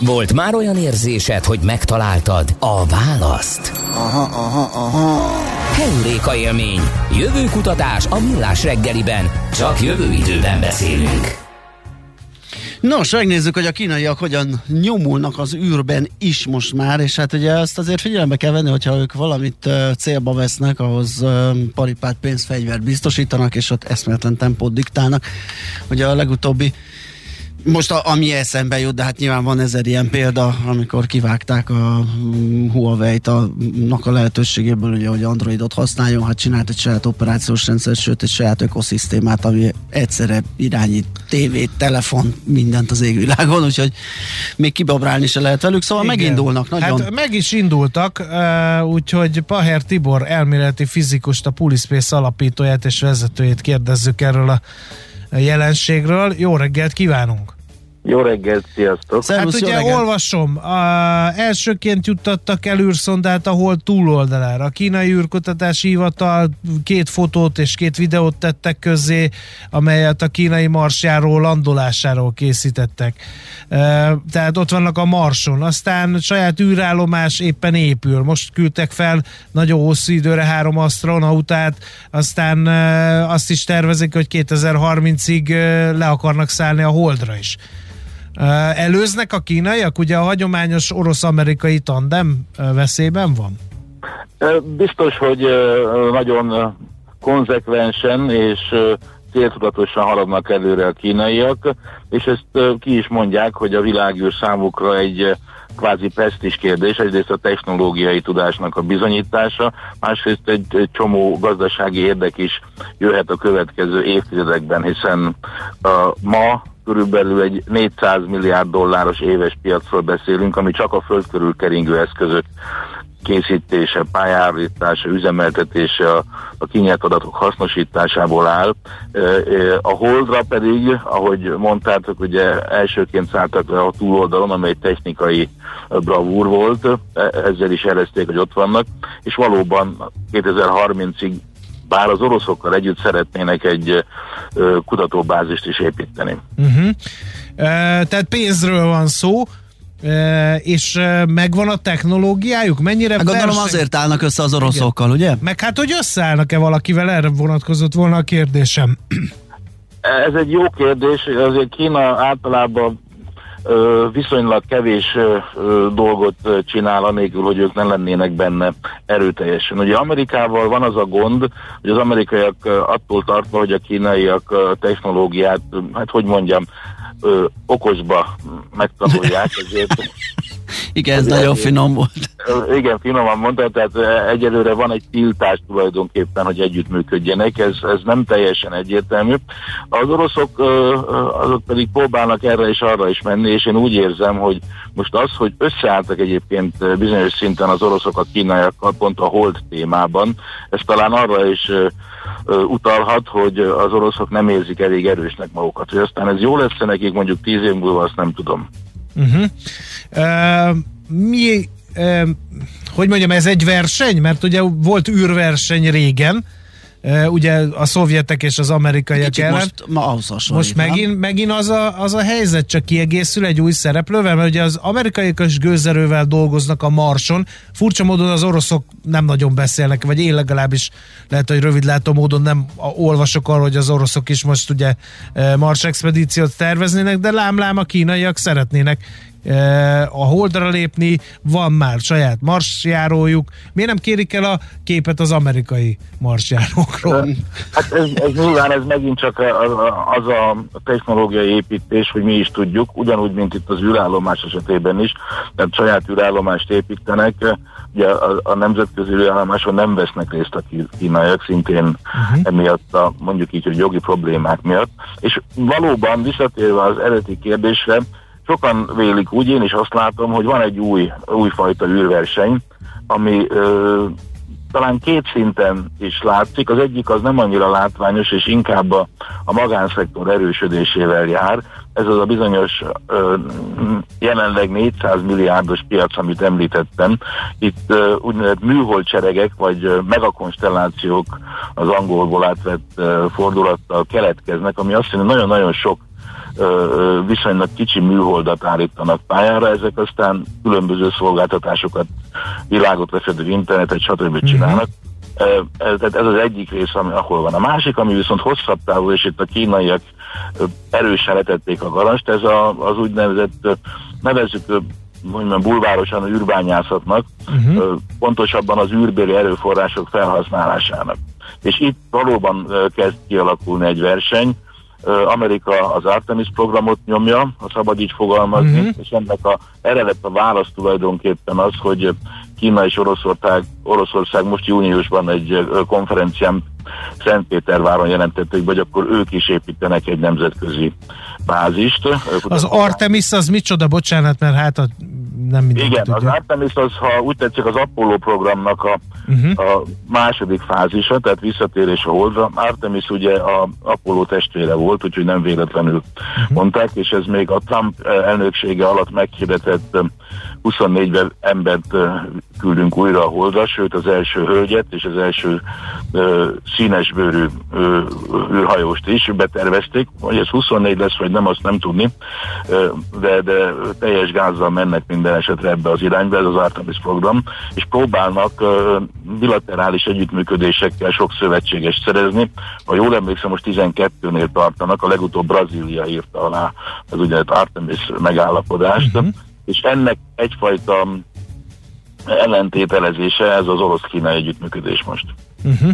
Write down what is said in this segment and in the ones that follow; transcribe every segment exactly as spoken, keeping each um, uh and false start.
Volt már olyan érzésed, hogy megtaláltad a választ? Aha, aha, aha. Heuréka élmény. Jövőkutatás a Millás reggeliben. Csak jövő időben beszélünk. Nos, megnézzük, hogy a kínaiak hogyan nyomulnak az űrben is most már, és hát ugye azt azért figyelembe kell venni, hogyha ők valamit uh, célba vesznek, ahhoz uh, paripát, pénzt, fegyvert biztosítanak, és ott eszméletlen tempót diktálnak. Ugye a legutóbbi, most a, ami eszembe jut, de hát nyilván van ezer ilyen példa, amikor kivágták a um, Huawei-t annak a lehetőségéből, ugye, hogy Androidot használjon, hát csinált egy saját operációs rendszer, sőt egy saját ökoszisztémát, ami egyszerre irányít tévét, telefon, mindent az égvilágon, úgyhogy még kibabrálni se lehet velük, szóval igen, megindulnak nagyon. Hát meg is indultak, úgyhogy Paher Tibor elméleti fizikust, a Pulispace alapítóját és vezetőjét kérdezzük erről a jelenségről. Jó reggelt kívánunk! Jó reggelt, sziasztok! Szervusz, hát ugye reggelt. Olvasom, a, elsőként juttattak el űrszondát a Hold túloldalára. A kínai űrkutatási hivatal két fotót és két videót tettek közzé, amelyet a kínai marsjáró landolásáról készítettek. E, tehát ott vannak a Marson. Aztán saját űrállomás éppen épül. Most küldtek fel nagyon hosszú időre három asztronautát, aztán e, azt is tervezik, hogy kétezer-harmincig e, le akarnak szállni a Holdra is. Előznek a kínaiak? Ugye a hagyományos orosz-amerikai tandem veszélyben van? Biztos, hogy nagyon konzekvensen és céltudatosan haladnak előre a kínaiak, és ezt ki is mondják, hogy a világűr számukra egy kvázi presztízs kérdés, egyrészt a technológiai tudásnak a bizonyítása, másrészt egy, egy csomó gazdasági érdek is jöhet a következő évtizedekben, hiszen uh, ma körülbelül egy négyszáz milliárd dolláros éves piacról beszélünk, ami csak a föld körül keringő eszközök készítése, pályállítása, üzemeltetése, a, a kinyert adatok hasznosításából áll. A Holdra pedig, ahogy mondtátok, ugye elsőként szálltak le a túloldalon, amely technikai bravúr volt, ezzel is jelezték, hogy ott vannak, és valóban kétezer-harmincig bár az oroszokkal együtt szeretnének egy ö, kutatóbázist is építeni. Uh-huh. Uh, tehát pénzről van szó, uh, és uh, megvan a technológiájuk? Mennyire hát gondolom verseny... azért állnak össze az oroszokkal, igen. Ugye? Meg hát, hogy összeállnak-e valakivel, erre vonatkozott volna a kérdésem. Ez egy jó kérdés, azért Kína általában Ö, viszonylag kevés ö, ö, dolgot ö, csinál, anélkül, hogy ők nem lennének benne erőteljesen. Ugye Amerikával van az a gond, hogy az amerikaiak ö, attól tartva, hogy a kínaiak ö, technológiát, ö, hát hogy mondjam, ö, okosba megtanulják, ezért... Igen, ez nagyon finom volt. Igen, finoman mondta, tehát egyelőre van egy tiltás tulajdonképpen, hogy együttműködjenek, ez, ez nem teljesen egyértelmű. Az oroszok azok pedig próbálnak erre és arra is menni, és én úgy érzem, hogy most az, hogy összeálltak egyébként bizonyos szinten az oroszok a kínaiakkal pont a Hold témában, ez talán arra is utalhat, hogy az oroszok nem érzik elég erősnek magukat, hogy aztán ez jó lesz nekik mondjuk tíz év múlva, azt nem tudom. Uh-huh. Uh, mi, uh, hogy mondjam, ez egy verseny? Mert ugye volt űrverseny régen, uh, ugye a szovjetek és az amerikaiak ellen. Most, ma most megint, megint az, a, az a helyzet csak kiegészül egy új szereplővel, mert ugye az amerikaiak is gőzerővel dolgoznak a Marson. Furcsa módon az oroszok nem nagyon beszélnek, vagy én legalábbis lehet, hogy rövidlátó módon nem olvasok arról, hogy az oroszok is most ugye Mars expedíciót terveznének, de lám-lám a kínaiak szeretnének a Holdra lépni, van már saját marsjárójuk. Miért nem kérik el a képet az amerikai marsjárókról? Hát ez, ez nyilván ez megint csak az a technológiai építés, hogy mi is tudjuk, ugyanúgy, mint itt az űrállomás esetében is, tehát saját űrállomást építenek, ugye a, a nemzetközi űrállomáson nem vesznek részt a kínaiak, szintén uh-huh. emiatt a, mondjuk így, hogy jogi problémák miatt. És valóban visszatérve az eredeti kérdésre, sokan vélik úgy, én is azt látom, hogy van egy új, újfajta űrverseny, ami ö, talán két szinten is látszik. Az egyik az nem annyira látványos, és inkább a, a magánszektor erősödésével jár. Ez az a bizonyos ö, jelenleg négyszáz milliárdos piac, amit említettem. Itt ö, úgynevezett műholdcseregek, vagy ö, megakonstellációk az angolból átvett ö, fordulattal keletkeznek, ami azt jelenti, nagyon-nagyon sok viszonylag kicsi műholdat állítanak pályára, ezek aztán különböző szolgáltatásokat, világot lefedő internetet, stb. Csinálnak. Ez az egyik rész, ami ahol van. A másik, ami viszont hosszabb távú, és itt a kínaiak erősen letették a garast, ez a, az úgynevezett, nevezzük mondjam, bulvárosan űrbányászatnak, uh-huh. pontosabban az űrbéli erőforrások felhasználásának. És itt valóban kezd kialakulni egy verseny. Amerika az Artemis programot nyomja, ha szabad így fogalmazni, uh-huh. és ennek a eredet a válasz tulajdonképpen az, hogy Kína és Oroszország, Oroszország most júniusban egy konferencián Szentpéterváron jelentették, hogy akkor ők is építenek egy nemzetközi bázist. Az Artemis az micsoda, bocsánat, mert hát a, nem mindenki Igen, tudja. Az Artemis az, ha úgy tetszik, az Apollo programnak a, uh-huh. a második fázisa, tehát visszatérés a Holdra. Artemis ugye a Apollo testvére volt, úgyhogy nem véletlenül uh-huh. mondták, és ez még a Trump elnöksége alatt meghirdetett huszonnégy embert küldünk újra a Holdra, sőt az első hölgyet és az első uh, színesbőrű uh, űrhajóst is betervezték, hogy ez huszonnégy lesz, vagy nem, azt nem tudni, uh, de, de teljes gázzal mennek minden esetre ebbe az irányba, ez az Artemis program, és próbálnak uh, bilaterális együttműködésekkel sok szövetséges szerezni. Ha jól emlékszem, most tizenkettőnél tartanak, a legutóbb Brazília írta alá az úgynevezett Artemis megállapodást, uh-huh. és ennek egyfajta ellentételezése ez az orosz-kínai együttműködés most. Uh-huh.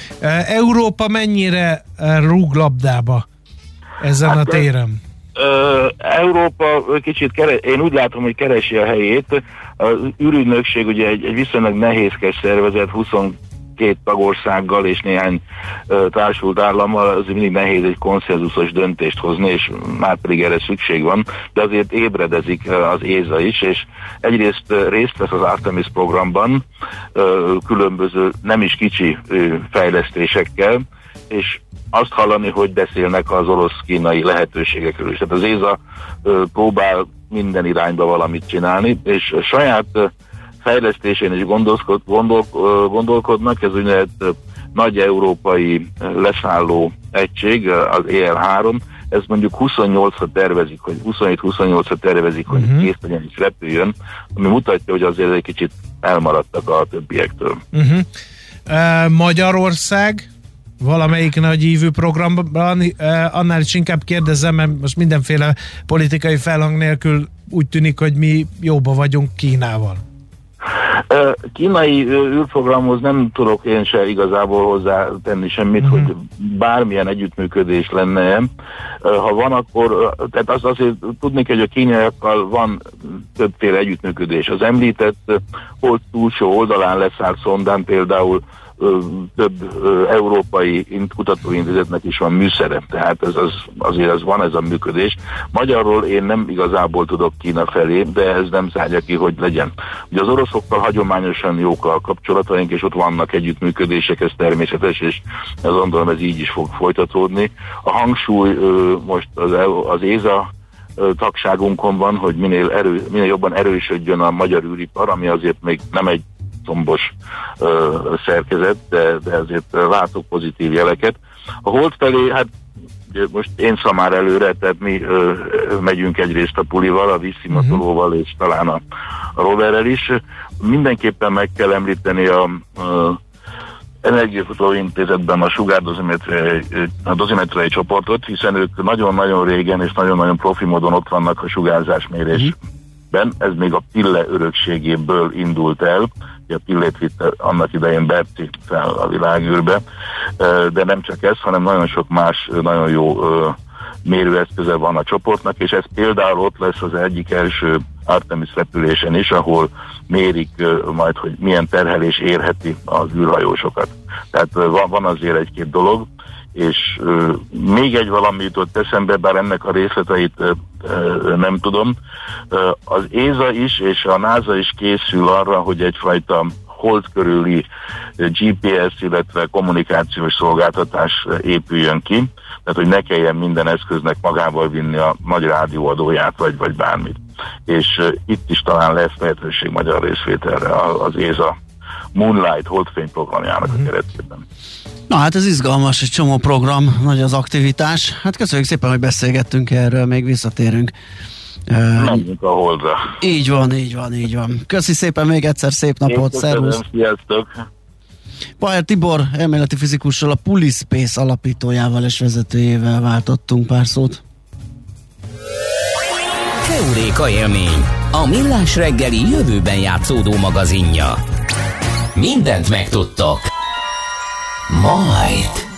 Európa mennyire rúg labdába ezen hát, a téren? Uh, Európa kicsit, keres, én úgy látom, hogy keresi a helyét. Az űrügynökség ugye egy, egy viszonylag nehézkes szervezet, huszonkét tagországgal és néhány uh, társult állammal, az mindig nehéz egy konszenzusos döntést hozni, és már pedig erre szükség van, de azért ébredezik uh, az éza is, és egyrészt uh, részt vesz az Artemis programban uh, különböző, nem is kicsi uh, fejlesztésekkel, és azt hallani, hogy beszélnek az orosz-kínai lehetőségekről is. Tehát az éza uh, próbál minden irányba valamit csinálni, és a saját uh, fejlesztésén is gondolkod, gondol, uh, gondolkodnak, ez úgynevezett uh, nagy európai uh, leszálló egység, uh, az é el három, ez mondjuk huszonnyolcra tervezik, hogy huszonhét-huszonnyolcra tervezik, hogy uh-huh. kész legyen is repüljön, ami mutatja, hogy azért egy kicsit elmaradtak a többiektől. Uh-huh. Uh, Magyarország valamelyik nagy ívű programban, eh, annál is inkább kérdezem, mert most mindenféle politikai felhang nélkül úgy tűnik, hogy mi jóba vagyunk Kínával. Kínai űrprogramhoz nem tudok én se igazából hozzá tenni semmit, uh-huh. hogy bármilyen együttműködés lenne. Ha van, akkor tehát az azért tudni kell, hogy a kínaiakkal van többféle együttműködés. Az említett hold túlsó oldalán leszállt szondán például több európai kutatóintézetnek is van műszere, tehát ez az, azért az van ez a működés. Magyarról én nem igazából tudok Kína felé, de ez nem zárja ki, hogy legyen. Ugye az oroszokkal hagyományosan jók a kapcsolataink, és ott vannak együttműködések, ez természetes, és ez gondolom ez így is fog folytatódni. A hangsúly most az, az éza tagságunkon van, hogy minél, erő, minél jobban erősödjön a magyar űripar, ami azért még nem egy szombos uh, szerkezet, de, de azért látok pozitív jeleket. A hold felé, hát most én szamár előre, tehát mi uh, megyünk egyrészt a pulival, a vízszimatolóval és talán a, a roverrel is. Mindenképpen meg kell említeni a uh, Energiakutató Intézetben a sugárdozimetriai a dozimetriai csoportot, hiszen ők nagyon-nagyon régen és nagyon-nagyon profi módon ott vannak a sugárzásmérésben. Ez még a Pille örökségéből indult el, a Pillét vitte annak idején Berci fel a világűrbe, de nem csak ez, hanem nagyon sok más nagyon jó mérőeszköze van a csoportnak, és ez például ott lesz az egyik első Artemis repülésen is, ahol mérik majd, hogy milyen terhelés érheti az űrhajósokat. Tehát van, van azért egy-két dolog, és uh, még egy valami jutott eszembe, bár ennek a részleteit uh, uh, nem tudom. Uh, az éza is és a NASA is készül arra, hogy egyfajta hold körüli gé pé es, illetve kommunikációs szolgáltatás épüljön ki, tehát hogy ne kelljen minden eszköznek magával vinni a nagy rádióadóját, vagy, vagy bármit. És uh, itt is talán lesz lehetőség magyar részvételre az éza Moonlight holdfény programjának uh-huh. a keretében. Na hát ez izgalmas, egy csomó program, nagy az aktivitás. Hát köszönjük szépen, hogy beszélgettünk erről, még visszatérünk. Menjünk a Holdra. Így van, így van, így van. Köszi szépen még egyszer, szép napot, szervusz! Sziasztok! Pajár Tibor elméleti fizikussal, a Pulispace alapítójával és vezetőjével váltottunk pár szót. Heuréka élmény, a Millás reggeli jövőben játszódó magazinja. Mindent megtudtok. Majd.